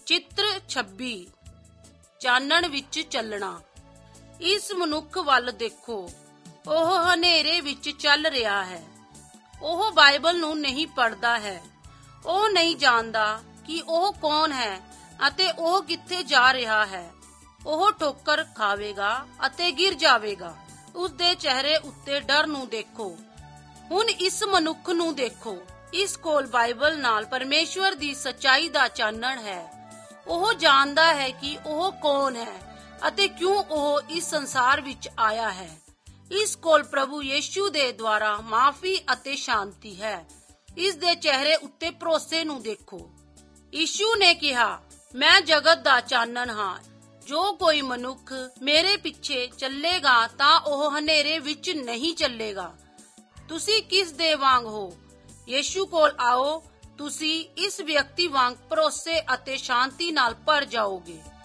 ਚਿੱਤਰ 26 ਚਾਨਣ ਵਿੱਚ ਚੱਲਣਾ। ਇਸ ਮਨੁੱਖ ਵੱਲ ਦੇਖੋ, ਉਹ ਹਨੇਰੇ ਵਿੱਚ ਚੱਲ ਰਿਹਾ ਹੈ। ਉਹ ਬਾਈਬਲ ਨੂੰ ਨਹੀਂ ਪੜ੍ਹਦਾ ਹੈ। ਉਹ ਨਹੀਂ ਜਾਣਦਾ ਕਿ ਉਹ ਕੌਣ ਹੈ ਅਤੇ ਉਹ ਕਿੱਥੇ ਜਾ ਰਿਹਾ ਹੈ। ਉਹ ਠੋਕਰ ਖਾਵੇਗਾ ਅਤੇ ਗਿਰ ਜਾਵੇਗਾ। ਉਸ ਦੇ ਚਿਹਰੇ ਉੱਤੇ ਡਰ ਨੂੰ ਦੇਖੋ। ਹੁਣ ਇਸ ਮਨੁੱਖ ਨੂੰ ਦੇਖੋ। ਇਸ ਕੋਲ ਬਾਈਬਲ ਨਾਲ ਪਰਮੇਸ਼ਵਰ ਦੀ ਸੱਚਾਈ ਦਾ ਚਾਨਣ ਹੈ। ਉਹ ਜਾਣਦਾ ਹੈ ਕਿ ਉਹ ਕੌਣ ਹੈ ਅਤੇ ਕਿਉਂ ਉਹ ਇਸ ਸੰਸਾਰ ਵਿੱਚ ਆਇਆ ਹੈ। ਇਸ ਕੋਲ ਪ੍ਰਭੂ ਯੀਸ਼ੂ ਦੇ ਦੁਆਰਾ ਮਾਫੀ ਅਤੇ ਸ਼ਾਂਤੀ ਹੈ। ਇਸ ਦੇ ਚਿਹਰੇ ਉੱਤੇ ਭਰੋਸੇ ਨੂੰ ਦੇਖੋ। ਯੀਸ਼ੂ ਨੇ ਕਿਹਾ, ਮੈਂ ਜਗਤ ਦਾ ਚਾਨਣ ਹਾਂ। ਜੋ ਕੋਈ ਮਨੁੱਖ ਮੇਰੇ ਪਿੱਛੇ ਚੱਲੇਗਾ ਤਾਂ ਉਹ ਹਨੇਰੇ ਵਿੱਚ ਨਹੀਂ ਚੱਲੇਗਾ। ਤੁਸੀਂ ਕਿਸ ਦੇ ਵਾਂਗ ਹੋ? ਯੀਸ਼ੂ ਕੋਲ ਆਓ। ਤੁਸੀਂ ਇਸ ਵਿਅਕਤੀ ਵਾਂਗ ਭਰੋਸੇ ਅਤੇ ਸ਼ਾਂਤੀ ਨਾਲ ਭਰ ਜਾਓਗੇ।